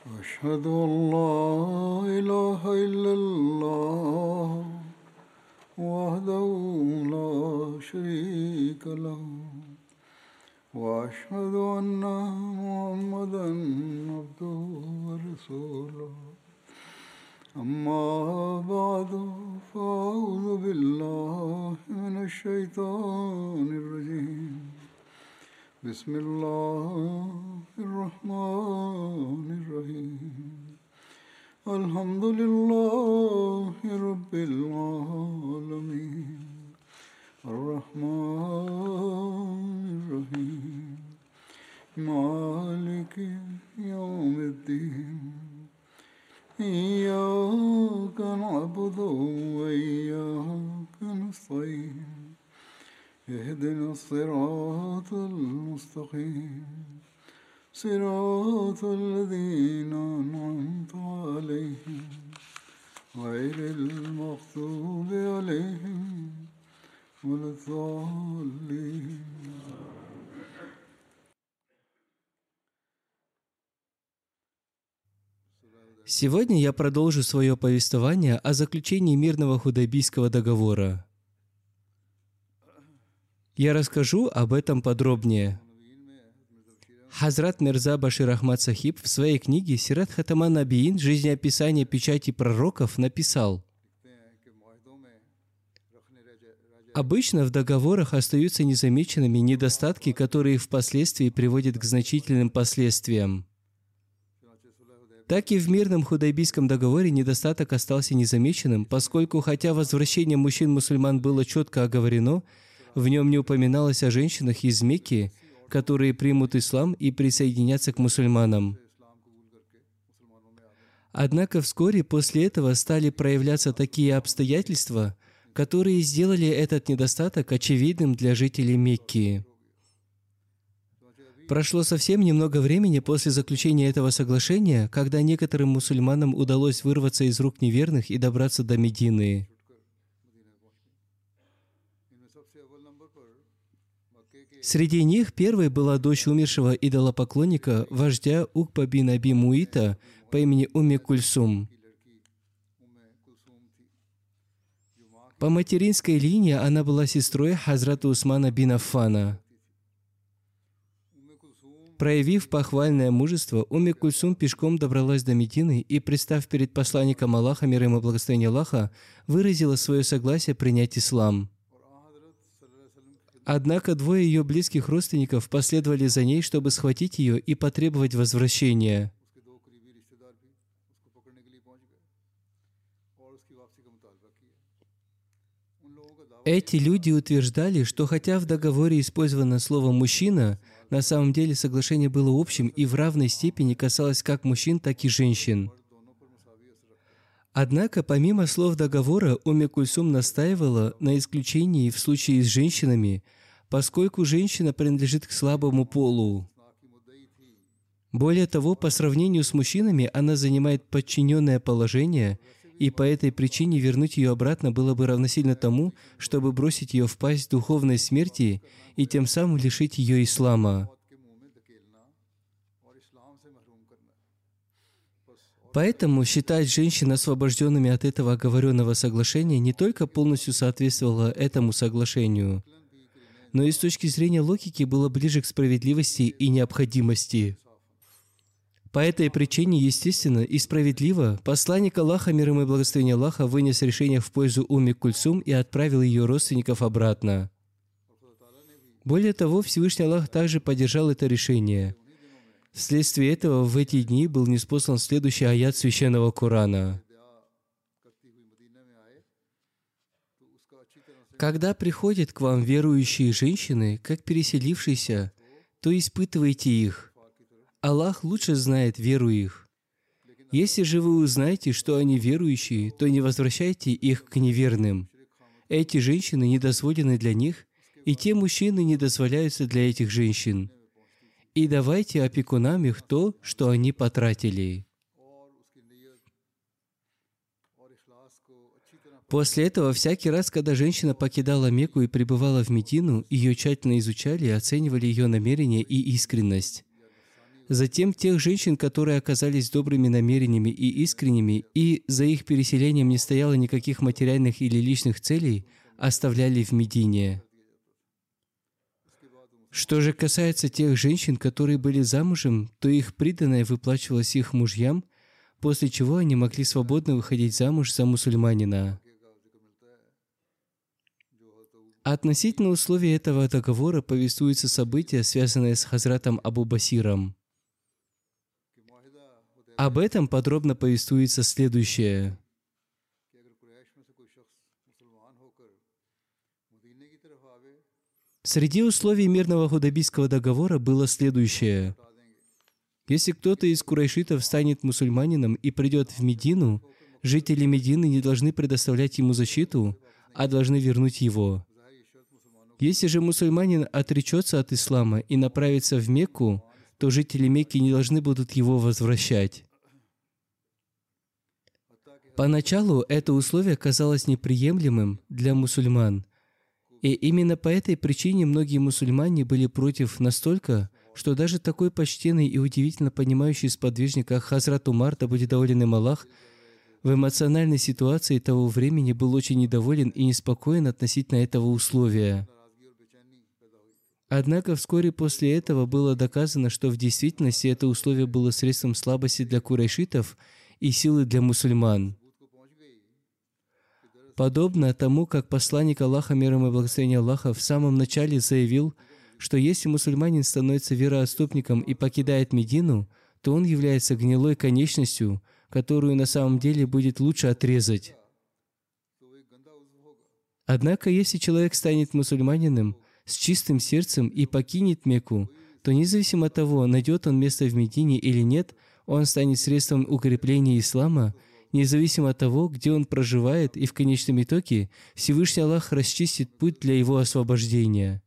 أشهد أن لا إله إلا الله وحده لا شريك له وأشهد أن محمدا عبده ورسوله أما بعد فأعوذ بالله من الشيطان الرجيم بسم الله الرحمن الرحيم الحمد لله رب العالمين الرحمن الرحيم مالك يوم الدين إياك نعبد وإياك نستعين اهدنا الصراط المستقيم صراط الذين أنعمت عليهم غير المغضوب عليهم ولا الضالين. Сегодня я продолжу свое повествование о заключении мирного Худайбийского договора. Я расскажу об этом подробнее. Хазрат Мирза Башир Ахмад Сахиб в своей книге «Сират Хатама Набиин. Жизнеописание печати пророков» написал: обычно в договорах остаются незамеченными недостатки, которые впоследствии приводят к значительным последствиям. Так и в мирном Худайбийском договоре недостаток остался незамеченным, поскольку, хотя возвращение мужчин-мусульман было четко оговорено, в нем не упоминалось о женщинах из Мекки, которые примут ислам и присоединятся к мусульманам. Однако вскоре после этого стали проявляться такие обстоятельства, которые сделали этот недостаток очевидным для жителей Мекки. Прошло совсем немного времени после заключения этого соглашения, когда некоторым мусульманам удалось вырваться из рук неверных и добраться до Медины. Среди них первой была дочь умершего идолопоклонника, вождя Укба бин Аби Муита по имени Умми Кульсум. По материнской линии она была сестрой Хазрата Усмана бин Аффана. Проявив похвальное мужество, Умми Кульсум пешком добралась до Медины и, представ перед посланником Аллаха, мир ему и благословение Аллаха, выразила свое согласие принять ислам. Однако двое ее близких родственников последовали за ней, чтобы схватить ее и потребовать возвращения. Эти люди утверждали, что хотя в договоре использовано слово «мужчина», на самом деле соглашение было общим и в равной степени касалось как мужчин, так и женщин. Однако, помимо слов договора, Умми Кульсум настаивала на исключении в случае с женщинами, поскольку женщина принадлежит к слабому полу. Более того, по сравнению с мужчинами, она занимает подчиненное положение, и по этой причине вернуть ее обратно было бы равносильно тому, чтобы бросить ее в пасть духовной смерти и тем самым лишить ее ислама. Поэтому считать женщин освобожденными от этого оговоренного соглашения не только полностью соответствовало этому соглашению, но и с точки зрения логики было ближе к справедливости и необходимости. По этой причине, естественно и справедливо, посланник Аллаха, мир ему и благословение Аллаха, вынес решение в пользу Умми Кульсум и отправил ее родственников обратно. Более того, Всевышний Аллах также поддержал это решение. Вследствие этого в эти дни был ниспослан следующий аят Священного Корана. «Когда приходят к вам верующие женщины, как переселившиеся, то испытывайте их. Аллах лучше знает веру их. Если же вы узнаете, что они верующие, то не возвращайте их к неверным. Эти женщины недозволены для них, и те мужчины не дозволяются для этих женщин. И давайте опекунам их то, что они потратили». После этого всякий раз, когда женщина покидала Мекку и прибывала в Медину, ее тщательно изучали и оценивали ее намерения и искренность. Затем тех женщин, которые оказались добрыми намерениями и искренними, и за их переселением не стояло никаких материальных или личных целей, оставляли в Медине. Что же касается тех женщин, которые были замужем, то их приданое выплачивалось их мужьям, после чего они могли свободно выходить замуж за мусульманина. Относительно условий этого договора повествуются события, связанные с Хазратом Абу Басиром. Об этом подробно повествуется следующее. Среди условий мирного Худайбийского договора было следующее. Если кто-то из курайшитов станет мусульманином и придет в Медину, жители Медины не должны предоставлять ему защиту, а должны вернуть его. Если же мусульманин отречется от ислама и направится в Мекку, то жители Мекки не должны будут его возвращать. Поначалу это условие казалось неприемлемым для мусульман, и именно по этой причине многие мусульмане были против настолько, что даже такой почтенный и удивительно понимающий сподвижник, как Хазрат Умар, да будет доволен им Аллах, в эмоциональной ситуации того времени был очень недоволен и неспокоен относительно этого условия. Однако вскоре после этого было доказано, что в действительности это условие было средством слабости для курайшитов и силы для мусульман. Подобно тому, как посланник Аллаха, мир ему и благословение Аллаха, в самом начале заявил, что если мусульманин становится вероотступником и покидает Медину, то он является гнилой конечностью, которую на самом деле будет лучше отрезать. Однако, если человек станет мусульманином с чистым сердцем и покинет Мекку, то независимо от того, найдет он место в Медине или нет, он станет средством укрепления ислама, независимо от того, где он проживает, и в конечном итоге Всевышний Аллах расчистит путь для его освобождения.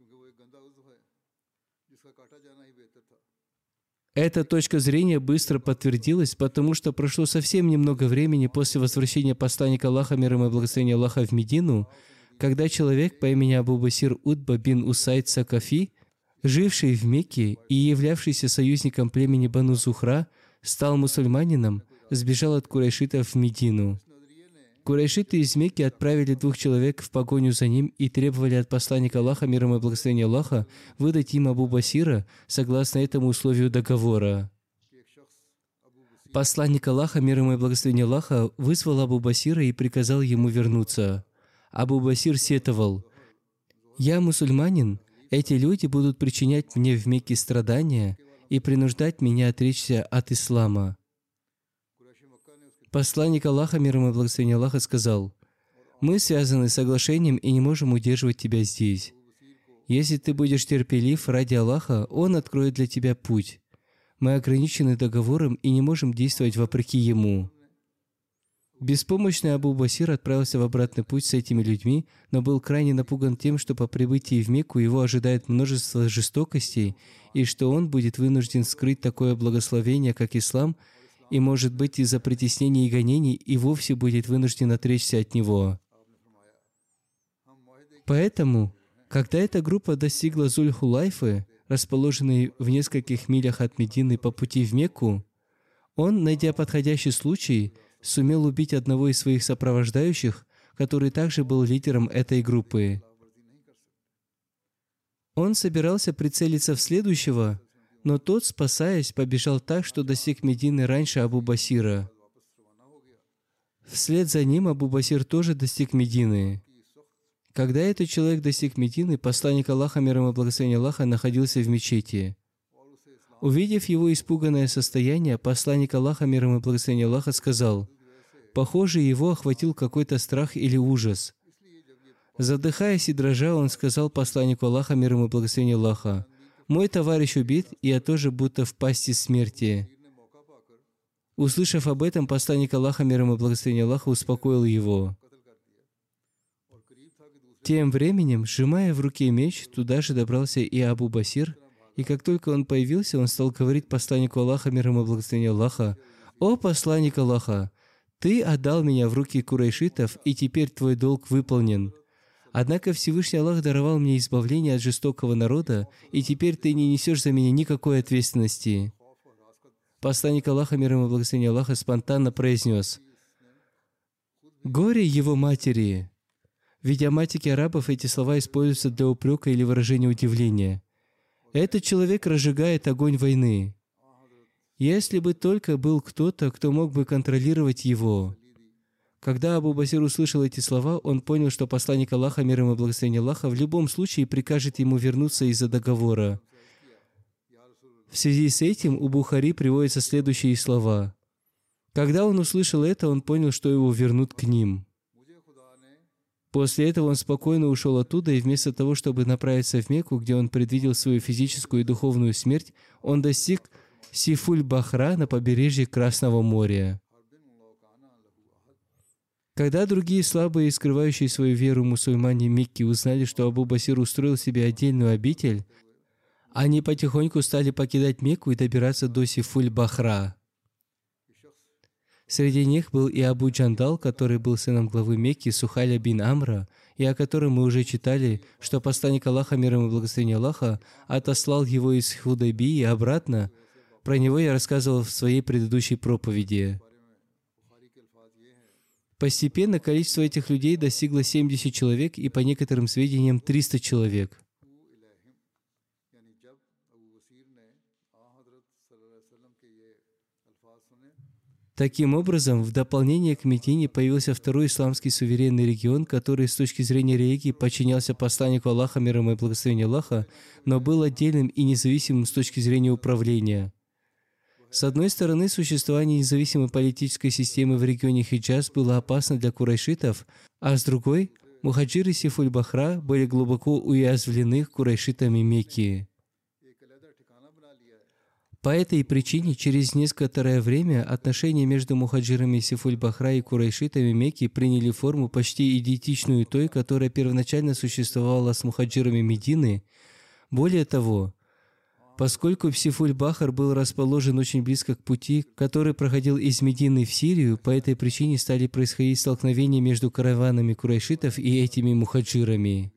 Эта точка зрения быстро подтвердилась, потому что прошло совсем немного времени после возвращения посланника Аллаха, мир ему и благословение Аллаха, в Медину, когда человек по имени Абу Басир Утба бин Усайд Сакафи, живший в Мекке и являвшийся союзником племени Бану Зухра, стал мусульманином, сбежал от курайшитов в Медину. Курайшиты из Мекки отправили 2 человек в погоню за ним и требовали от посланника Аллаха, мир ему и благословение Аллаха, выдать им Абу Басира согласно этому условию договора. Посланник Аллаха, мир ему и благословение Аллаха, вызвал Абу Басира и приказал ему вернуться. Абу Басир сетовал: «Я мусульманин, эти люди будут причинять мне в Мекке страдания и принуждать меня отречься от ислама». Посланник Аллаха, мир ему и благословение Аллаха, сказал: «Мы связаны соглашением и не можем удерживать тебя здесь. Если ты будешь терпелив ради Аллаха, Он откроет для тебя путь. Мы ограничены договором и не можем действовать вопреки Ему». Беспомощный Абу Басир отправился в обратный путь с этими людьми, но был крайне напуган тем, что по прибытии в Мекку его ожидает множество жестокостей, и что он будет вынужден скрыть такое благословение, как ислам, и, может быть, из-за притеснений и гонений и вовсе будет вынужден отречься от него. Поэтому, когда эта группа достигла Зуль-Хулайфы, расположенной в нескольких милях от Медины по пути в Мекку, он, найдя подходящий случай, сумел убить одного из своих сопровождающих, который также был лидером этой группы. Он собирался прицелиться в следующего, но тот, спасаясь, побежал так, что достиг Медины раньше Абу Басира. Вслед за ним Абу Басир тоже достиг Медины. Когда этот человек достиг Медины, посланник Аллаха, мир ему и благословение Аллаха, находился в мечети. Увидев его испуганное состояние, посланник Аллаха, мир ему и благословение Аллаха, сказал: «Похоже, его охватил какой-то страх или ужас». Задыхаясь и дрожа, он сказал посланнику Аллаха, мир ему и благословение Аллаха: «Мой товарищ убит, и я тоже будто в пасти смерти». Услышав об этом, посланник Аллаха, мир ему и благословение Аллаха, успокоил его. Тем временем, сжимая в руке меч, туда же добрался и Абу Басир, и как только он появился, он стал говорить посланнику Аллаха, мир ему и благословение Аллаха: «О посланник Аллаха, ты отдал меня в руки курайшитов, и теперь твой долг выполнен. Однако Всевышний Аллах даровал мне избавление от жестокого народа, и теперь ты не несешь за меня никакой ответственности». посланник Аллаха, мир ему и благословение Аллаха, спонтанно произнес: «Горе его матери!» В идиоматике арабов эти слова используются для упрека или выражения удивления. Этот человек разжигает огонь войны. Если бы только был кто-то, кто мог бы контролировать его. Когда Абу Басир услышал эти слова, он понял, что посланник Аллаха, мир ему и благословение Аллаха, в любом случае прикажет ему вернуться из-за договора. В связи с этим у Бухари приводятся следующие слова. Когда он услышал это, он понял, что его вернут к ним. После этого он спокойно ушел оттуда, и вместо того, чтобы направиться в Мекку, где он предвидел свою физическую и духовную смерть, он достиг Сифуль-Бахра на побережье Красного моря. Когда другие слабые и скрывающие свою веру мусульмане Мекки узнали, что Абу Басир устроил себе отдельную обитель, они потихоньку стали покидать Мекку и добираться до Сифуль-Бахра. Среди них был и Абу Джандал, который был сыном главы Мекки Сухайля бин Амра, и о котором мы уже читали, что посланник Аллаха, мир ему и благословение Аллаха, отослал его из Худайбии и обратно. Про него я рассказывал в своей предыдущей проповеди. Постепенно количество этих людей достигло 70 человек и, по некоторым сведениям, 300 человек. Таким образом, в дополнение к Медине появился второй исламский суверенный регион, который с точки зрения религии подчинялся посланнику Аллаха, мир ему и благословение Аллаха, но был отдельным и независимым с точки зрения управления. С одной стороны, существование независимой политической системы в регионе Хиджаз было опасно для курайшитов, а с другой, мухаджиры Сифуль-Бахра были глубоко уязвлены курайшитами Мекки. По этой причине, через некоторое время отношения между мухаджирами Сифуль-Бахра и курайшитами Мекки приняли форму почти идентичную той, которая первоначально существовала с мухаджирами Медины. Более того, поскольку Сифуль-Бахр был расположен очень близко к пути, который проходил из Медины в Сирию, по этой причине стали происходить столкновения между караванами курайшитов и этими мухаджирами.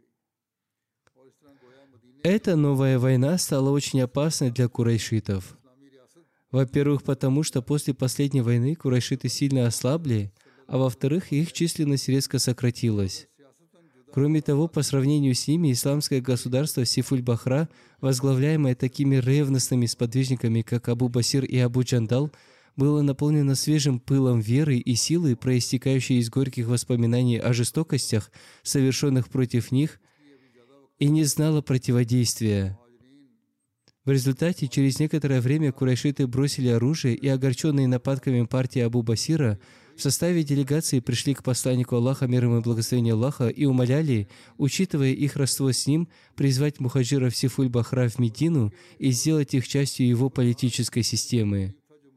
Эта новая война стала очень опасной для курайшитов. Во-первых, потому что после последней войны курайшиты сильно ослабли, а во-вторых, их численность резко сократилась. Кроме того, по сравнению с ними, исламское государство Сифуль-Бахра, возглавляемое такими ревностными сподвижниками, как Абу Басир и Абу Джандал, было наполнено свежим пылом веры и силы, проистекающей из горьких воспоминаний о жестокостях, совершенных против них, и не знало противодействия. В результате, через некоторое время курайшиты бросили оружие и, огорченные нападками партии Абу Басира, в составе делегации пришли к посланнику Аллаха, мир ему и благословение Аллаха, и умоляли, учитывая их родство с ним, призвать мухаджиров Сифуль-Бахра в Медину и сделать их частью его политической системы.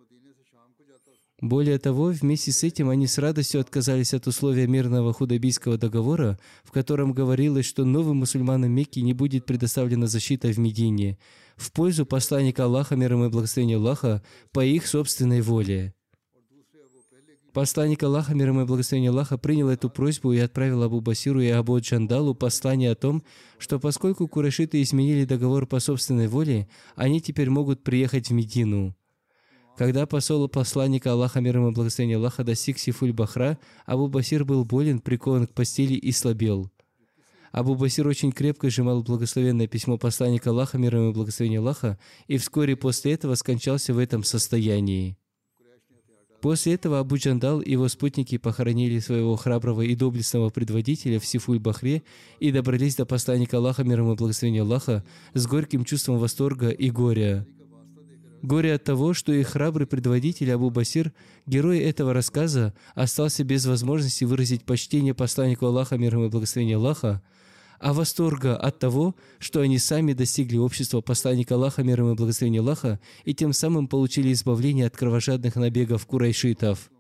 Более того, вместе с этим они с радостью отказались от условия мирного худайбийского договора, в котором говорилось, что новым мусульманам Мекки не будет предоставлена защита в Медине, в пользу посланника Аллаха, мир ему и благословение Аллаха, по их собственной воле. Посланник Аллаха, мир ему и благословение Аллаха, принял эту просьбу и отправил Абу Басиру и Абу Джандалу послание о том, что поскольку курайшиты изменили договор по собственной воле, они теперь могут приехать в Медину. Когда посол посланника Аллаха, мир ему и благословение Аллаха, достиг Сифуль-Бахра, Абу Басир был болен, прикован к постели и слабел. Абу Басир очень крепко сжимал благословенное письмо посланника Аллаха, мир ему и благословение Аллаха, и вскоре после этого скончался в этом состоянии. После этого Абу Джандал и его спутники похоронили своего храброго и доблестного предводителя в Сифуль-Бахре и добрались до посланника Аллаха, мир ему и благословение Аллаха, с горьким чувством восторга и горя. Горе от того, что их храбрый предводитель Абу Басир, герой этого рассказа, остался без возможности выразить почтение посланнику Аллаха, мир ему и благословение Аллаха, а восторга от того, что они сами достигли общества посланника Аллаха, мир ему и благословение Аллаха, и тем самым получили избавление от кровожадных набегов курайшитов.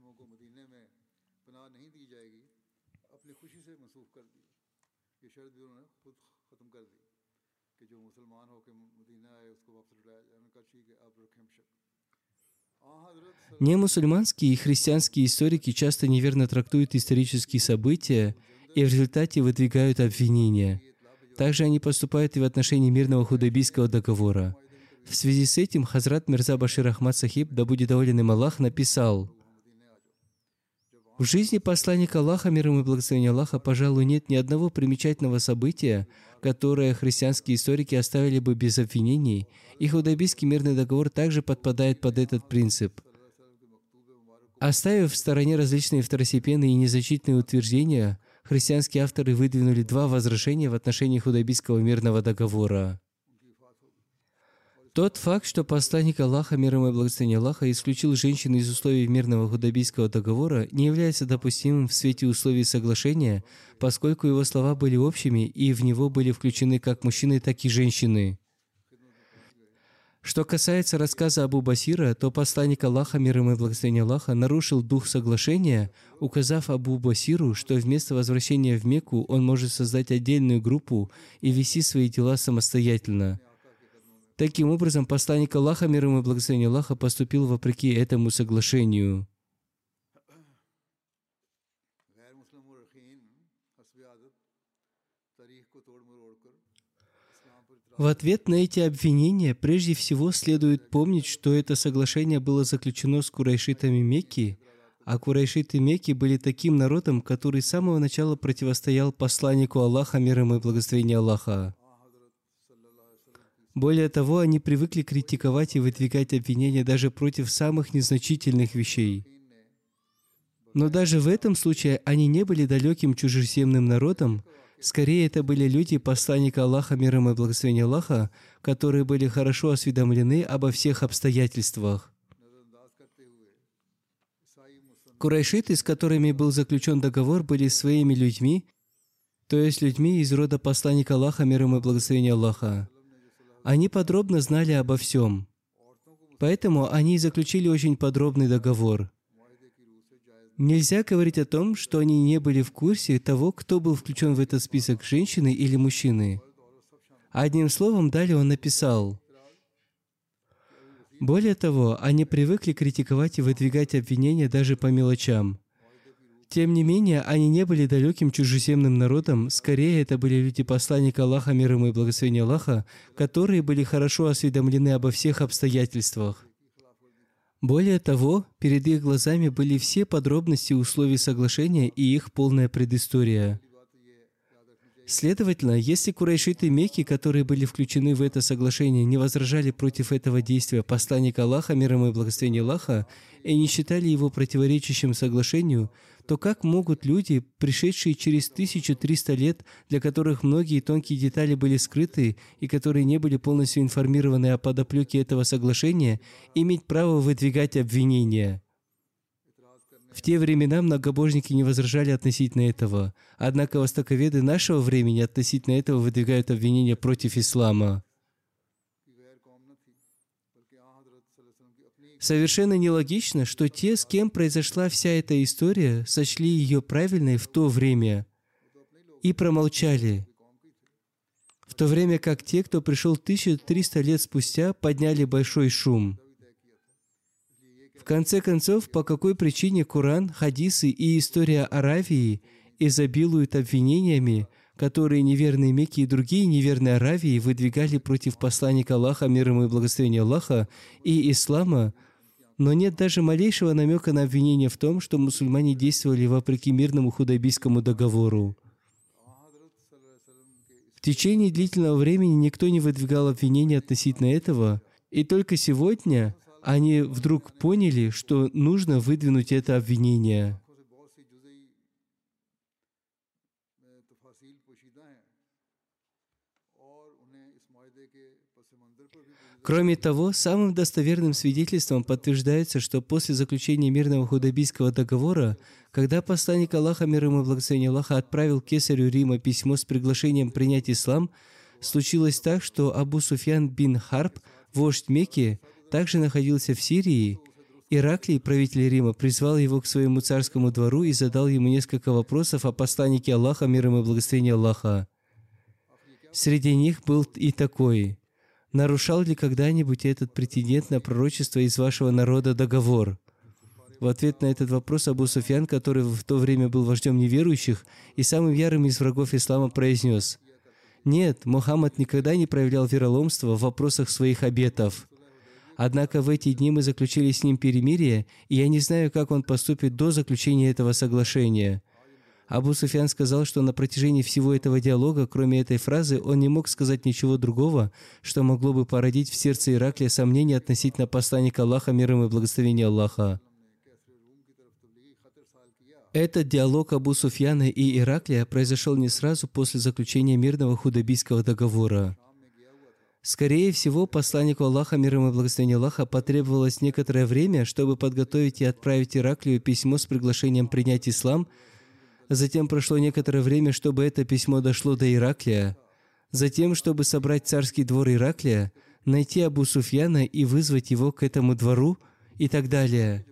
Немусульманские и христианские историки часто неверно трактуют исторические события и в результате выдвигают обвинения. Также они поступают и в отношении мирного худайбийского договора. В связи с этим Хазрат Мирза Башир Ахмад Сахиб, да будет доволен им Аллах, написал: в жизни посланника Аллаха, мир ему и благословение Аллаха, пожалуй, нет ни одного примечательного события, которое христианские историки оставили бы без обвинений, и Худайбийский мирный договор также подпадает под этот принцип. Оставив в стороне различные второстепенные и незначительные утверждения, христианские авторы выдвинули два возражения в отношении Худайбийского мирного договора. Тот факт, что посланник Аллаха, мир ему и благословение Аллаха, исключил женщин из условий мирного Худайбийского договора, не является допустимым в свете условий соглашения, поскольку его слова были общими и в него были включены как мужчины, так и женщины. Что касается рассказа Абу Басира, то посланник Аллаха, мир ему и благословение Аллаха, нарушил дух соглашения, указав Абу Басиру, что вместо возвращения в Мекку он может создать отдельную группу и вести свои дела самостоятельно. Таким образом, посланник Аллаха, мир ему и благословение Аллаха, поступил вопреки этому соглашению. В ответ на эти обвинения, прежде всего, следует помнить, что это соглашение было заключено с курайшитами Мекки, а курайшиты Мекки были таким народом, который с самого начала противостоял посланнику Аллаха, мир ему и благословение Аллаха. Более того, они привыкли критиковать и выдвигать обвинения даже против самых незначительных вещей. Но даже в этом случае они не были далеким чужеземным народом. Скорее, это были люди посланника Аллаха, мир ему и благословение Аллаха, которые были хорошо осведомлены обо всех обстоятельствах. Курайшиты, с которыми был заключен договор, были своими людьми, то есть людьми из рода посланника Аллаха, мир ему и благословение Аллаха. Они подробно знали обо всем. Поэтому они заключили очень подробный договор. Нельзя говорить о том, что они не были в курсе того, кто был включен в этот список, женщины или мужчины. Одним словом, далее он написал: более того, они привыкли критиковать и выдвигать обвинения даже по мелочам. Тем не менее, они не были далеким чужеземным народом, скорее это были люди посланника Аллаха, мир ему и благословение Аллаха, которые были хорошо осведомлены обо всех обстоятельствах. Более того, перед их глазами были все подробности условий соглашения и их полная предыстория. Следовательно, если курайшиты Мекки, которые были включены в это соглашение, не возражали против этого действия посланника Аллаха, мир ему и благословение Аллаха, и не считали его противоречащим соглашению, то как могут люди, пришедшие через 1300 лет, для которых многие тонкие детали были скрыты и которые не были полностью информированы о подоплеке этого соглашения, иметь право выдвигать обвинения? В те времена многобожники не возражали относительно этого, однако востоковеды нашего времени относительно этого выдвигают обвинения против ислама. Совершенно нелогично, что те, с кем произошла вся эта история, сочли ее правильной в то время и промолчали, в то время как те, кто пришел 1300 лет спустя, подняли большой шум. В конце концов, по какой причине Коран, хадисы и история Аравии изобилуют обвинениями, которые неверные Мекки и другие неверные Аравии выдвигали против посланника Аллаха, мир ему и благословение Аллаха, и ислама, но нет даже малейшего намека на обвинение в том, что мусульмане действовали вопреки мирному Худайбийскому договору. В течение длительного времени никто не выдвигал обвинения относительно этого, и только сегодня они вдруг поняли, что нужно выдвинуть это обвинение. Кроме того, самым достоверным свидетельством подтверждается, что после заключения мирного Худайбийского договора, когда посланник Аллаха, мир ему и благословение Аллаха, отправил кесарю Рима письмо с приглашением принять ислам, случилось так, что Абу Суфьян бин Харб, вождь Мекки, также находился в Сирии. Ираклий, правитель Рима, призвал его к своему царскому двору и задал ему несколько вопросов о посланнике Аллаха, мир ему и благословение Аллаха. Среди них был и такой: нарушал ли когда-нибудь этот претендент на пророчество из вашего народа договор? В ответ на этот вопрос Абу Суфьян, который в то время был вождем неверующих и самым ярым из врагов ислама, произнес: Нет, Мухаммад никогда не проявлял вероломства в вопросах своих обетов. Однако в эти дни мы заключили с ним перемирие, и я не знаю, как он поступит до заключения этого соглашения. Абу Суфьян сказал, что на протяжении всего этого диалога, кроме этой фразы, он не мог сказать ничего другого, что могло бы породить в сердце Ираклия сомнения относительно посланника Аллаха, мир ему и благословения Аллаха. Этот диалог Абу Суфьяна и Ираклия произошел не сразу после заключения мирного худайбийского договора. Скорее всего, посланнику Аллаха, мир ему и благословения Аллаха, потребовалось некоторое время, чтобы подготовить и отправить Ираклию письмо с приглашением принять ислам. Затем прошло некоторое время, чтобы это письмо дошло до Ираклия. Затем, чтобы собрать царский двор Ираклия, найти Абу Суфьяна и вызвать его к этому двору и так далее.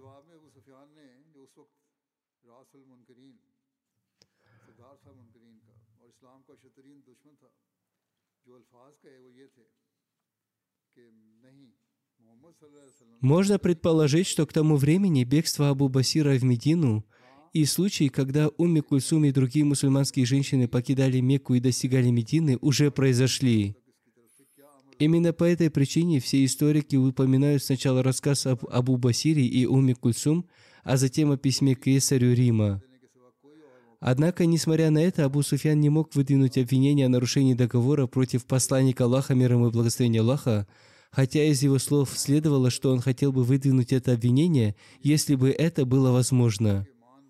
Можно предположить, что к тому времени бегство Абу Басира в Медину и случаи, когда Умми Кульсум и другие мусульманские женщины покидали Мекку и достигали Медины, уже произошли. Именно по этой причине все историки упоминают сначала рассказ об Абу Басире и Умми Кульсум, а затем о письме к кесарю Рима. Однако, несмотря на это, Абу Суфьян не мог выдвинуть обвинения о нарушении договора против посланника Аллаха, мир ему и благословения Аллаха, хотя из его слов следовало, что он хотел бы выдвинуть это обвинение, если бы это было возможно.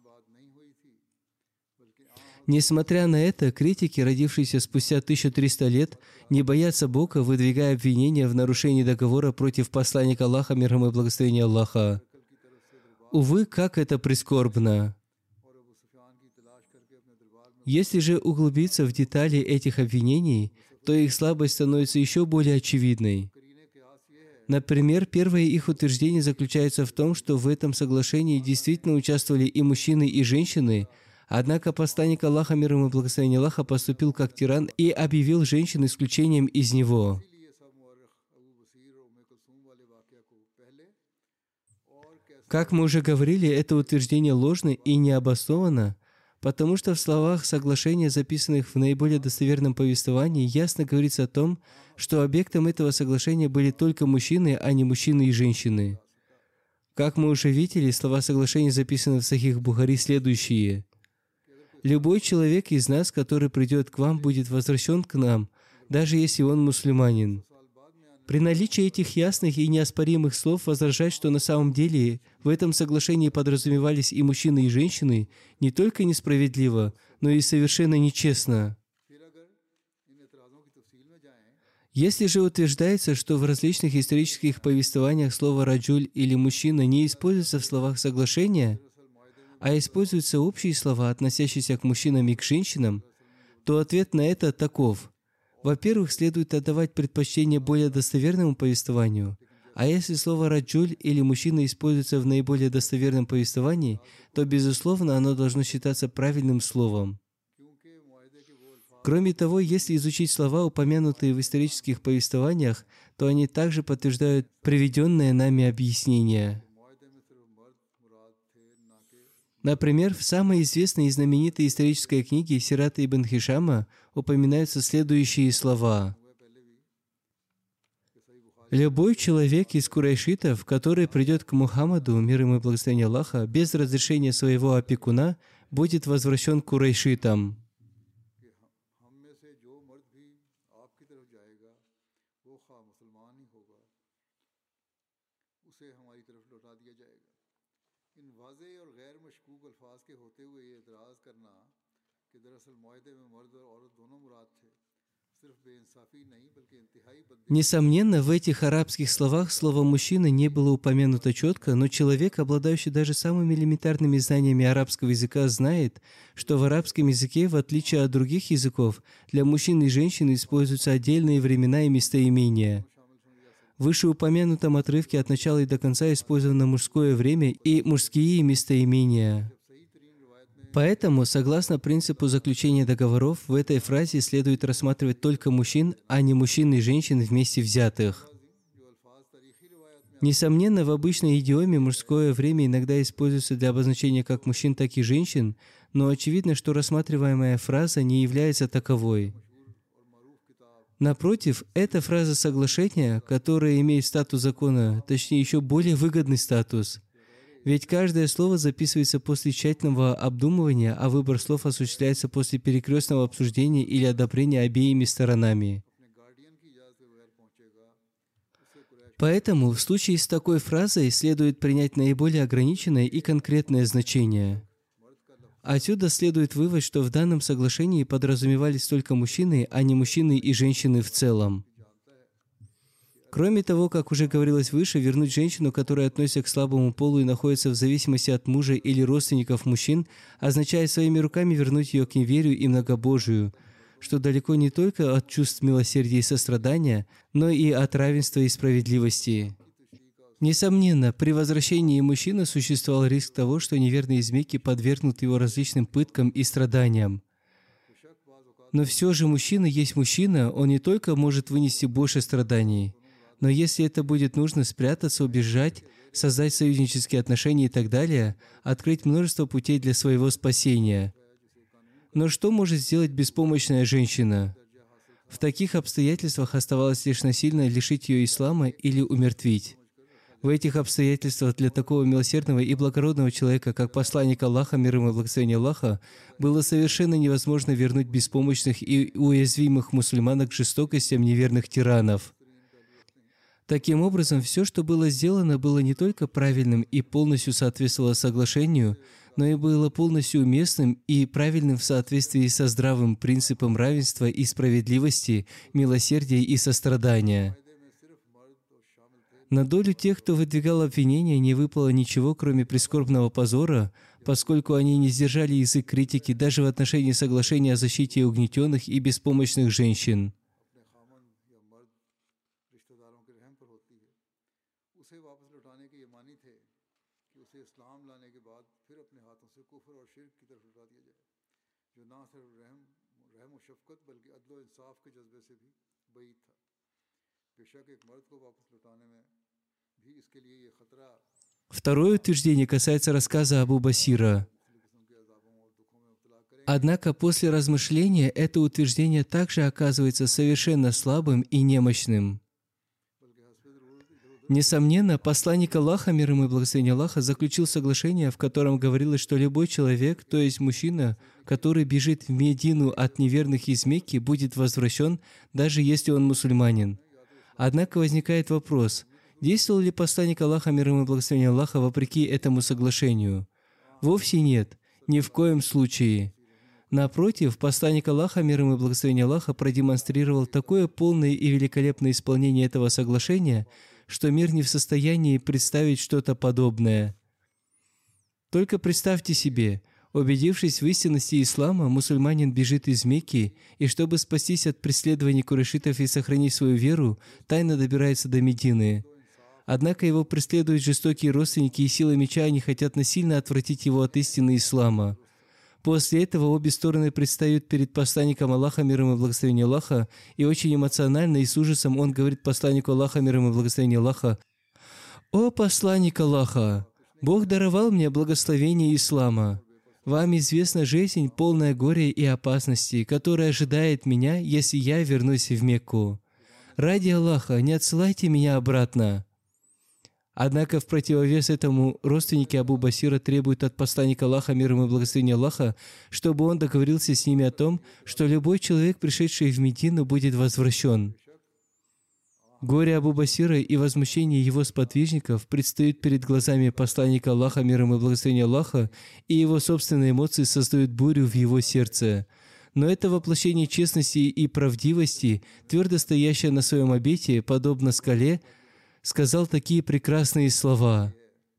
Несмотря на это, критики, родившиеся спустя 1300 лет, не боятся Бога, выдвигая обвинения в нарушении договора против посланника Аллаха, мир ему и благословения Аллаха. Увы, как это прискорбно! Если же углубиться в детали этих обвинений, то их слабость становится еще более очевидной. Например, первое их утверждение заключается в том, что в этом соглашении действительно участвовали и мужчины, и женщины, однако посланник Аллаха, мир ему и благословения Аллаха, поступил как тиран и объявил женщин исключением из него. Как мы уже говорили, это утверждение ложно и необоснованно, потому что в словах соглашения, записанных в наиболее достоверном повествовании, ясно говорится о том, что объектом этого соглашения были только мужчины, а не мужчины и женщины. Как мы уже видели, слова соглашения записаны в Сахих Бухари следующие. «Любой человек из нас, который придет к вам, будет возвращен к нам, даже если он мусульманин». При наличии этих ясных и неоспоримых слов возражать, что на самом деле в этом соглашении подразумевались и мужчины, и женщины, не только несправедливо, но и совершенно нечестно. Если же утверждается, что в различных исторических повествованиях слово «раджуль» или «мужчина» не используется в словах соглашения, а используются общие слова, относящиеся к мужчинам и к женщинам, то ответ на это таков. Во-первых, следует отдавать предпочтение более достоверному повествованию, а если слово «раджуль» или «мужчина» используется в наиболее достоверном повествовании, то, безусловно, оно должно считаться правильным словом. Кроме того, если изучить слова, упомянутые в исторических повествованиях, то они также подтверждают приведенное нами объяснение. Например, в самой известной и знаменитой исторической книге Сирата ибн Хишама упоминаются следующие слова. «Любой человек из курайшитов, который придет к Мухаммаду, мир ему и благословение Аллаха, без разрешения своего опекуна, будет возвращен к курайшитам». Несомненно, в этих арабских словах слово «мужчина» не было упомянуто четко, но человек, обладающий даже самыми элементарными знаниями арабского языка, знает, что в арабском языке, в отличие от других языков, для мужчин и женщин используются отдельные времена и местоимения. В вышеупомянутом отрывке от начала и до конца использовано мужское время и мужские местоимения. Поэтому, согласно принципу заключения договоров, в этой фразе следует рассматривать только мужчин, а не мужчин и женщин вместе взятых. Несомненно, в обычной идиоме мужское время иногда используется для обозначения как мужчин, так и женщин, но очевидно, что рассматриваемая фраза не является таковой. Напротив, эта фраза соглашения, которая имеет статус закона, точнее еще более выгодный статус. Ведь каждое слово записывается после тщательного обдумывания, а выбор слов осуществляется после перекрестного обсуждения или одобрения обеими сторонами. Поэтому в случае с такой фразой следует принять наиболее ограниченное и конкретное значение. Отсюда следует вывод, что в данном соглашении подразумевались только мужчины, а не мужчины и женщины в целом. Кроме того, как уже говорилось выше, вернуть женщину, которая относится к слабому полу и находится в зависимости от мужа или родственников мужчин, означает своими руками вернуть ее к неверию и многобожию, что далеко не только от чувств милосердия и сострадания, но и от равенства и справедливости. Несомненно, при возвращении мужчины существовал риск того, что неверные изменники подвергнут его различным пыткам и страданиям. Но все же мужчина есть мужчина, он не только может вынести больше страданий, но если это будет нужно спрятаться, убежать, создать союзнические отношения и так далее, открыть множество путей для своего спасения. Но что может сделать беспомощная женщина? В таких обстоятельствах оставалось лишь насильно лишить ее ислама или умертвить. В этих обстоятельствах для такого милосердного и благородного человека, как посланник Аллаха, мир ему и благословение Аллаха, было совершенно невозможно вернуть беспомощных и уязвимых мусульманок к жестокостям неверных тиранов. Таким образом, все, что было сделано, было не только правильным и полностью соответствовало соглашению, но и было полностью уместным и правильным в соответствии со здравым принципом равенства и справедливости, милосердия и сострадания. На долю тех, кто выдвигал обвинения, не выпало ничего, кроме прискорбного позора, поскольку они не сдержали язык критики даже в отношении соглашения о защите угнетенных и беспомощных женщин. Второе утверждение касается рассказа Абу Басира. Однако после размышления это утверждение также оказывается совершенно слабым и немощным. Несомненно, посланник Аллаха, мир ему и благословение Аллаха, заключил соглашение, в котором говорилось, что любой человек, то есть мужчина, который бежит в Медину от неверных из Мекки, будет возвращен, даже если он мусульманин. Однако возникает вопрос, действовал ли посланник Аллаха, мир ему и благословение Аллаха, вопреки этому соглашению? Вовсе нет, ни в коем случае. Напротив, посланник Аллаха, мир ему и благословение Аллаха, продемонстрировал такое полное и великолепное исполнение этого соглашения, что мир не в состоянии представить что-то подобное. Только представьте себе, убедившись в истинности ислама, мусульманин бежит из Мекки, и чтобы спастись от преследований курайшитов и сохранить свою веру, тайно добирается до Медины. Однако его преследуют жестокие родственники, и силой меча они хотят насильно отвратить его от истины ислама. После этого обе стороны предстают перед посланником Аллаха, мир ему и благословение Аллаха, и очень эмоционально и с ужасом он говорит посланнику Аллаха, мир ему и благословение Аллаха: «О посланник Аллаха! Бог даровал мне благословение ислама. Вам известна жизнь, полная горя и опасности, которая ожидает меня, если я вернусь в Мекку. Ради Аллаха, не отсылайте меня обратно». Однако в противовес этому родственники Абу Басира требуют от посланника Аллаха, мир ему и благословение Аллаха, чтобы он договорился с ними о том, что любой человек, пришедший в Медину, будет возвращен. Горе Абу Басира и возмущение его сподвижников предстают перед глазами посланника Аллаха, мир ему и благословение Аллаха, и его собственные эмоции создают бурю в его сердце. Но это воплощение честности и правдивости, твердо стоящее на своем обете, подобно скале, сказал такие прекрасные слова: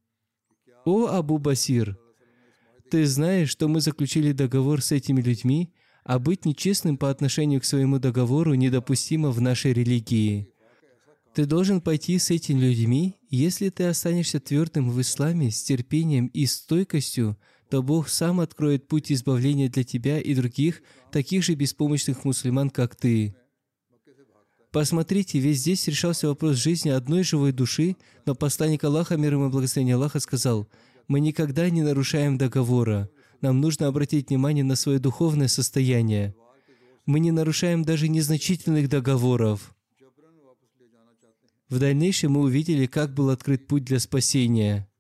«О Абу Басир, ты знаешь, что мы заключили договор с этими людьми, а быть нечестным по отношению к своему договору недопустимо в нашей религии. Ты должен пойти с этими людьми, и если ты останешься твердым в исламе, с терпением и стойкостью, то Бог сам откроет путь избавления для тебя и других, таких же беспомощных мусульман, как ты». Посмотрите, ведь здесь решался вопрос жизни одной живой души, но посланник Аллаха, мир ему и благословение Аллаха, сказал: «Мы никогда не нарушаем договора. Нам нужно обратить внимание на свое духовное состояние. Мы не нарушаем даже незначительных договоров. В дальнейшем мы увидели, как был открыт путь для спасения.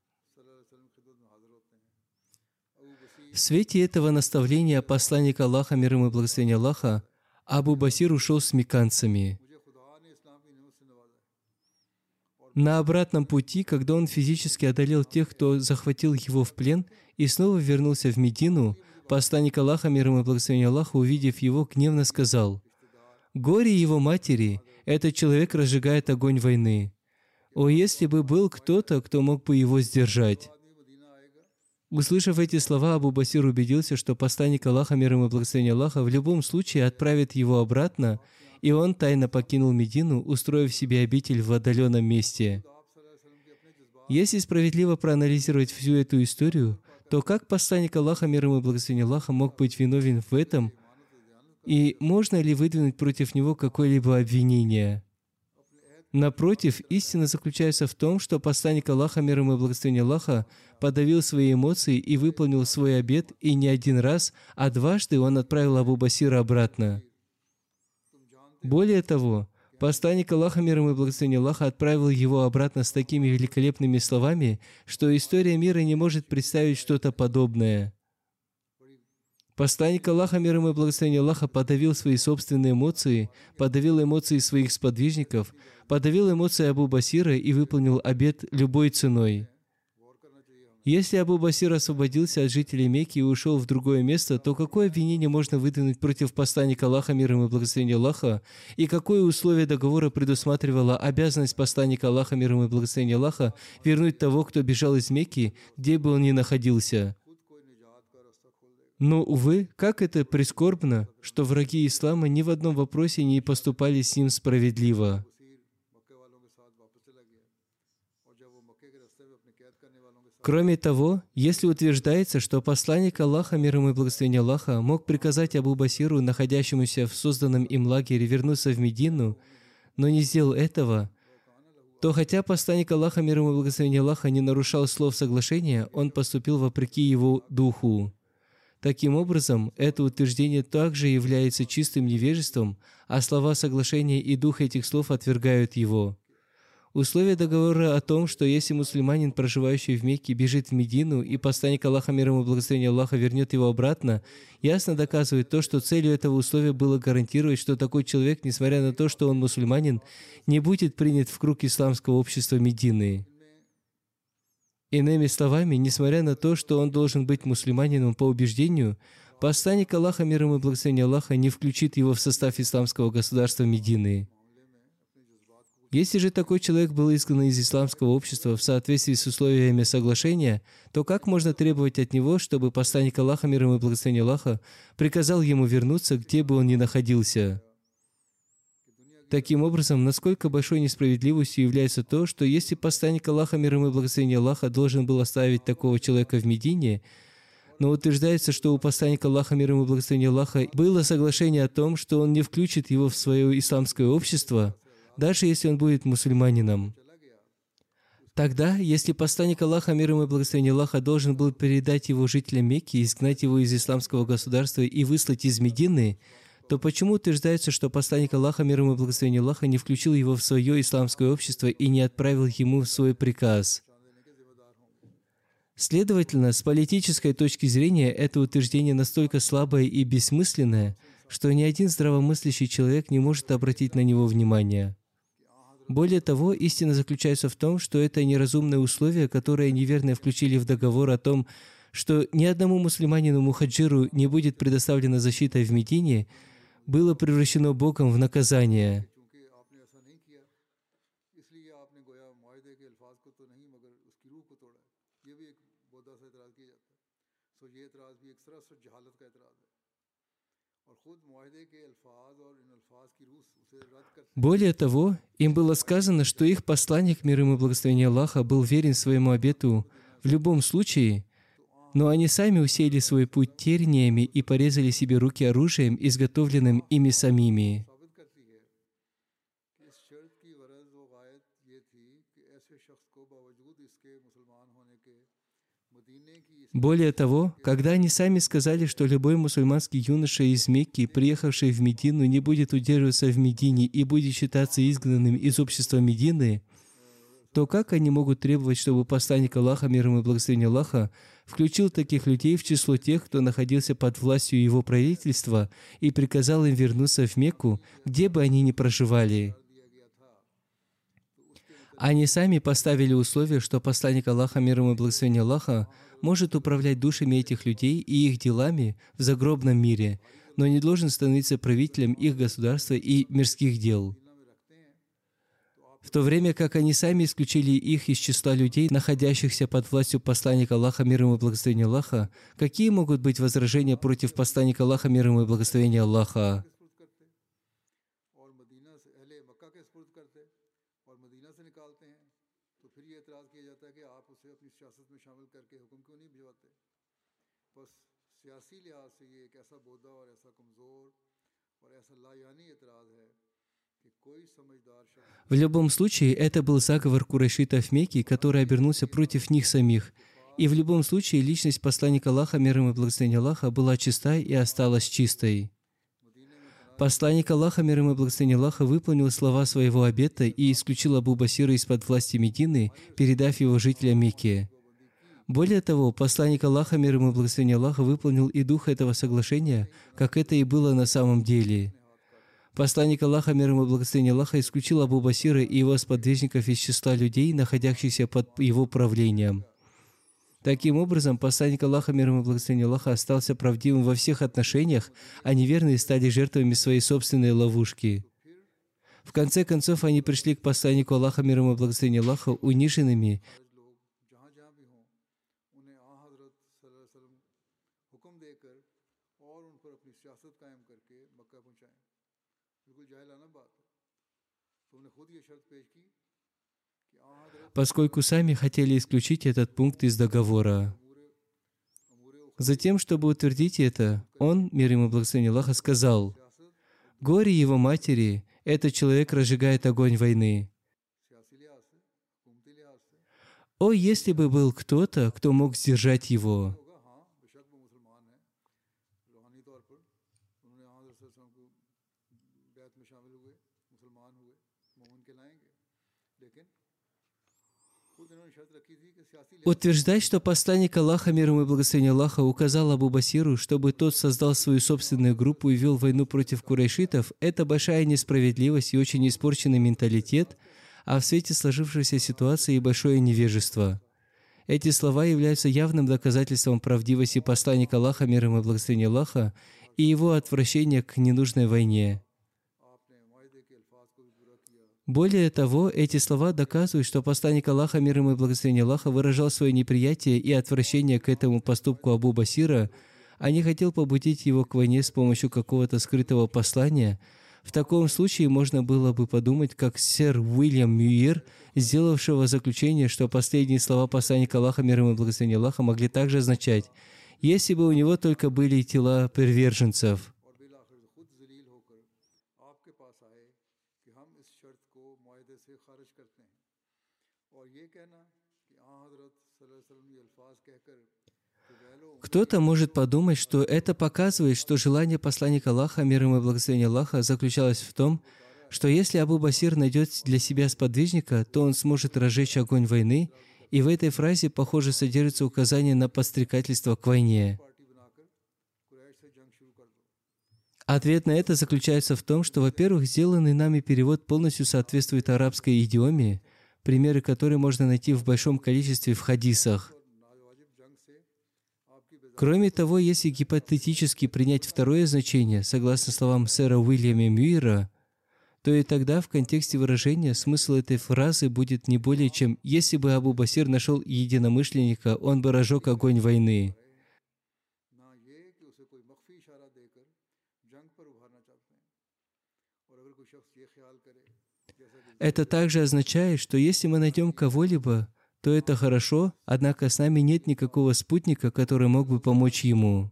В свете этого наставления посланник Аллаха, мир ему и благословение Аллаха, Абу Басир ушел с мекканцами. На обратном пути, когда он физически одолел тех, кто захватил его в плен, и снова вернулся в Медину, посланник Аллаха, мир ему и благословение Аллаха, увидев его, гневно сказал: «Горе его матери! Этот человек разжигает огонь войны. О, если бы был кто-то, кто мог бы его сдержать!» Услышав эти слова, Абу Басир убедился, что посланник Аллаха, мир ему и благословение Аллаха, в любом случае отправит его обратно, и он тайно покинул Медину, устроив себе обитель в отдаленном месте. Если справедливо проанализировать всю эту историю, то как посланник Аллаха, мир ему и благословение Аллаха, мог быть виновен в этом, и можно ли выдвинуть против него какое-либо обвинение? Напротив, истина заключается в том, что посланник Аллаха, мир ему и благословение Аллаха, подавил свои эмоции и выполнил свой обет, и не один раз, а дважды он отправил Абу Басира обратно. Более того, посланник Аллаха, мир ему и благословение Аллаха, отправил его обратно с такими великолепными словами, что история мира не может представить что-то подобное. Посланник Аллаха, мир ему и благословение Аллаха, подавил свои собственные эмоции, подавил эмоции своих сподвижников, подавил эмоции Абу Басира и выполнил обет любой ценой. Если Абу Басир освободился от жителей Мекки и ушел в другое место, то какое обвинение можно выдвинуть против посланника Аллаха, мир ему и благословение Аллаха, и какое условие договора предусматривало обязанность посланника Аллаха, мир ему и благословение Аллаха, вернуть того, кто бежал из Мекки, где бы он ни находился? Но, увы, как это прискорбно, что враги ислама ни в одном вопросе не поступали с ним справедливо. Кроме того, если утверждается, что посланник Аллаха, мир ему и благословение Аллаха, мог приказать Абу Басиру, находящемуся в созданном им лагере, вернуться в Медину, но не сделал этого, то хотя посланник Аллаха, мир ему и благословение Аллаха, не нарушал слов соглашения, он поступил вопреки его духу. Таким образом, это утверждение также является чистым невежеством, а слова соглашения и дух этих слов отвергают его. Условие договора о том, что если мусульманин, проживающий в Мекке, бежит в Медину, и посланник Аллаха, мир ему и благословение Аллаха, вернет его обратно, ясно доказывает то, что целью этого условия было гарантировать, что такой человек, несмотря на то, что он мусульманин, не будет принят в круг исламского общества Медины. Иными словами, несмотря на то, что он должен быть мусульманином по убеждению, посланник Аллаха, мир ему и благословение Аллаха, не включит его в состав исламского государства Медины. Если же такой человек был изгнан из исламского общества в соответствии с условиями соглашения, то как можно требовать от него, чтобы посланник Аллаха, мир ему и благословение Аллаха, приказал ему вернуться, где бы он ни находился? Таким образом, насколько большой несправедливостью является то, что если посланник Аллаха, мир ему и благословение Аллаха, должен был оставить такого человека в Медине, но утверждается, что у посланника Аллаха, мир ему и благословение Аллаха, было соглашение о том, что он не включит его в свое исламское общество, даже если он будет мусульманином. Тогда, если посланник Аллаха, мир ему и благословение Аллаха, должен был передать его жителям Мекки, изгнать его из исламского государства и выслать из Медины, то почему утверждается, что посланник Аллаха, мир ему и благословение Аллаха, не включил его в свое исламское общество и не отправил ему свой приказ? Следовательно, с политической точки зрения, это утверждение настолько слабое и бессмысленное, что ни один здравомыслящий человек не может обратить на него внимание. Более того, истина заключается в том, что это неразумное условие, которое неверно включили в договор о том, что ни одному мусульманину-мухаджиру не будет предоставлена защита в Медине, было превращено Богом в наказание. Более того, им было сказано, что их посланник, мир ему и благословение Аллаха, был верен своему обету в любом случае, но они сами усеяли свой путь терниями и порезали себе руки оружием, изготовленным ими самими. Более того, когда они сами сказали, что любой мусульманский юноша из Мекки, приехавший в Медину, не будет удерживаться в Медине и будет считаться изгнанным из общества Медины, то как они могут требовать, чтобы посланник Аллаха, мир ему и благословение Аллаха, включил таких людей в число тех, кто находился под властью его правительства, и приказал им вернуться в Мекку, где бы они ни проживали? Они сами поставили условие, что посланник Аллаха, мир ему и благословение Аллаха, может управлять душами этих людей и их делами в загробном мире, но не должен становиться правителем их государства и мирских дел. В то время как они сами исключили их из числа людей, находящихся под властью посланника Аллаха, мир ему и благословение Аллаха, какие могут быть возражения против посланника Аллаха, мир ему и благословение Аллаха? В любом случае, это был заговор курайшитов Мекки, который обернулся против них самих. И в любом случае, личность посланника Аллаха, мир ему и благословение Аллаха, была чиста и осталась чистой. Посланник Аллаха, мир ему и благословение Аллаха, выполнил слова своего обета и исключил Абу Басира из-под власти Медины, передав его жителям Мекки. Более того, посланник Аллаха, мир ему и благословение Аллаха, выполнил и дух этого соглашения, как это и было на самом деле. Посланник Аллаха, мир ему и благословение Аллаха, исключил Абу Басира и его сподвижников из числа людей, находящихся под его правлением. Таким образом, посланник Аллаха, мир ему и благословение Аллаха, остался правдивым во всех отношениях, а неверные стали жертвами своей собственной ловушки. В конце концов, они пришли к посланнику Аллаха, мир ему и благословение Аллаха, униженными, поскольку сами хотели исключить этот пункт из договора. Затем, чтобы утвердить это, он, мир ему и благословение Аллаха, сказал: «Горе его матери, этот человек разжигает огонь войны. О, если бы был кто-то, кто мог сдержать его!» Утверждать, что посланник Аллаха, мир ему и благословение Аллаха, указал Абу Басиру, чтобы тот создал свою собственную группу и вел войну против курайшитов, это большая несправедливость и очень испорченный менталитет, а в свете сложившейся ситуации и большое невежество. Эти слова являются явным доказательством правдивости посланника Аллаха, мир ему и благословение Аллаха, и его отвращения к ненужной войне. Более того, эти слова доказывают, что посланник Аллаха, мир ему и благословение Аллаха, выражал свое неприятие и отвращение к этому поступку Абу Басира, а не хотел побудить его к войне с помощью какого-то скрытого послания. В таком случае можно было бы подумать, как сэр Уильям Мюир, сделавшего заключение, что последние слова посланника Аллаха, мир ему и благословение Аллаха, могли также означать: «Если бы у него только были тела приверженцев». Кто-то может подумать, что это показывает, что желание посланника Аллаха, мир ему и благословение Аллаха, заключалось в том, что если Абу Басир найдет для себя сподвижника, то он сможет разжечь огонь войны, и в этой фразе, похоже, содержится указание на подстрекательство к войне. Ответ на это заключается в том, что, во-первых, сделанный нами перевод полностью соответствует арабской идиоме, примеры которой можно найти в большом количестве в хадисах. Кроме того, если гипотетически принять второе значение, согласно словам сэра Уильяма Мюира, то и тогда в контексте выражения смысл этой фразы будет не более чем: если бы Абу Басир нашел единомышленника, он бы разжег огонь войны. Это также означает, что если мы найдем кого-либо, то это хорошо, однако с нами нет никакого спутника, который мог бы помочь ему.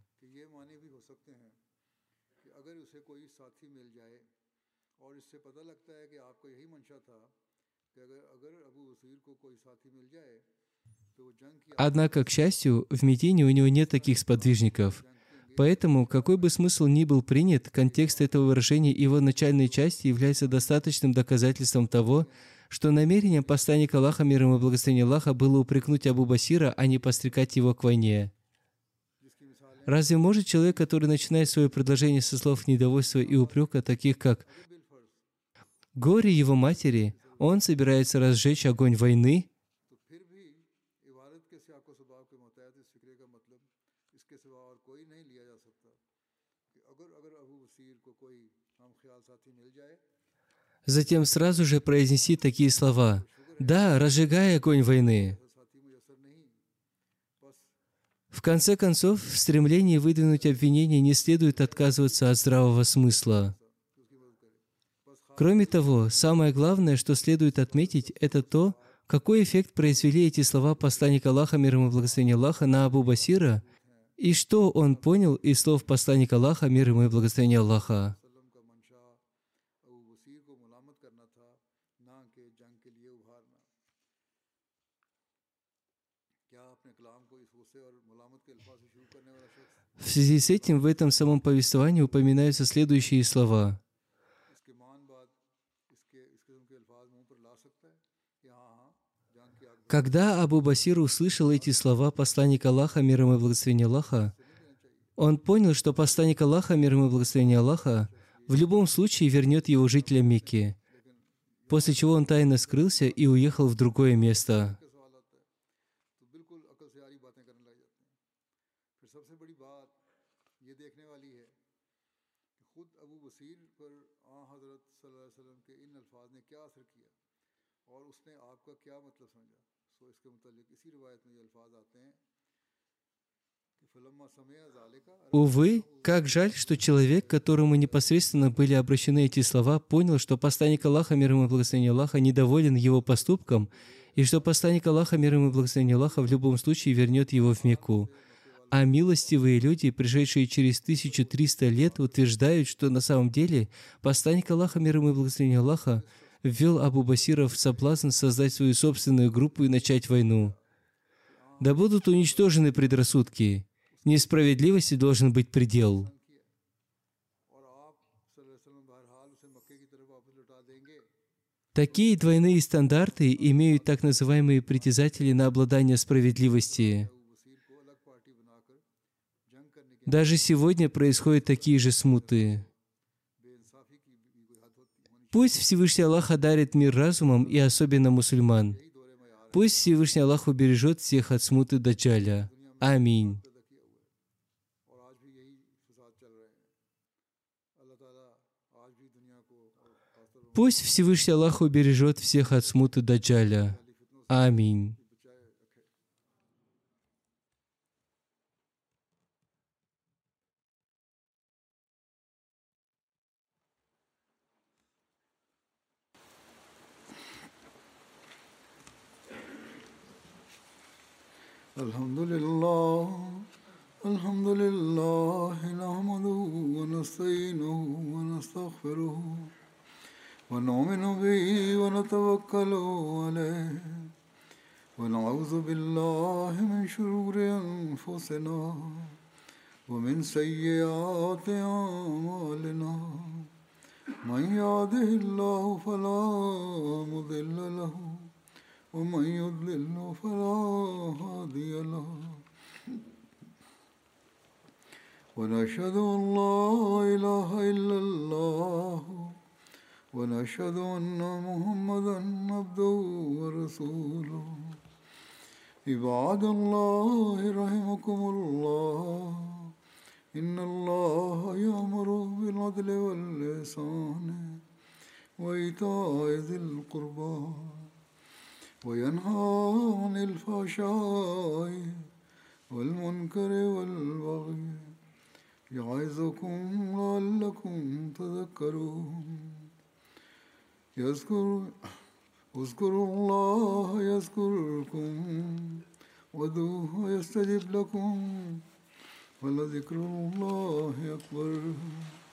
Однако, к счастью, в Медине у него нет таких сподвижников. Поэтому, какой бы смысл ни был принят, контекст этого выражения и его начальной части является достаточным доказательством того, что намерением посланника Аллаха, мир ему и благословение Аллаха, было упрекнуть Абу Басира, а не подстрекать его к войне. Разве может человек, который начинает свое предложение со слов недовольства и упрека, таких как «горе его матери», он собирается разжечь огонь войны? Затем сразу же произнеси такие слова: «Да, разжигай огонь войны». В конце концов, в стремлении выдвинуть обвинение не следует отказываться от здравого смысла. Кроме того, самое главное, что следует отметить, это то, какой эффект произвели эти слова посланника Аллаха, мир ему и благословение Аллаха, на Абу Басира, и что он понял из слов посланника Аллаха, мир ему и благословение Аллаха. В связи с этим в этом самом повествовании упоминаются следующие слова. Когда Абу Басир услышал эти слова посланника Аллаха, мир ему и благословение Аллаха, он понял, что посланник Аллаха, мир ему и благословение Аллаха, в любом случае вернет его жителям Мекки, после чего он тайно скрылся и уехал в другое место. Увы, как жаль, что человек, которому непосредственно были обращены эти слова, понял, что посланник Аллаха, мир ему и благословение Аллаха, недоволен его поступком, и что посланник Аллаха, мир ему и благословение Аллаха, в любом случае вернет его в Мекку. А милостивые люди, пришедшие через 1300 лет, утверждают, что на самом деле посланник Аллаха, мир ему и благословение Аллаха, ввел Абу Басира в соблазн создать свою собственную группу и начать войну. Да будут уничтожены предрассудки. Несправедливости должен быть предел. Такие двойные стандарты имеют так называемые притязатели на обладание справедливости. Даже сегодня происходят такие же смуты. Пусть Всевышний Аллах одарит мир разумом и особенно мусульман. Пусть Всевышний Аллах убережет всех от смуты Даджаля. Аминь. Пусть Всевышний Аллах убережет всех от смуты Даджаля. Аминь. الحمد لله نحمده ونستعينه ونستغفره ونؤمن به ونتوكل عليه ونعوذ بالله من شرور أنفسنا ومن سيئات أعمالنا من يهده الله فلا مضل له ومن يضلل فلا هادي له ونشهد أن لا إله إلا الله ونشهد أن محمدا عبده ورسوله عباد الله رحمكم الله إن الله يأمر بالعدل والإحسان وإيتاء ذي القربى وينهى عن الفحشاء والمنكر والبغي يعظكم لعلكم تذكرون اذكروا الله يذكركم وادعوه يستجب لكم ولذكر الله أكبر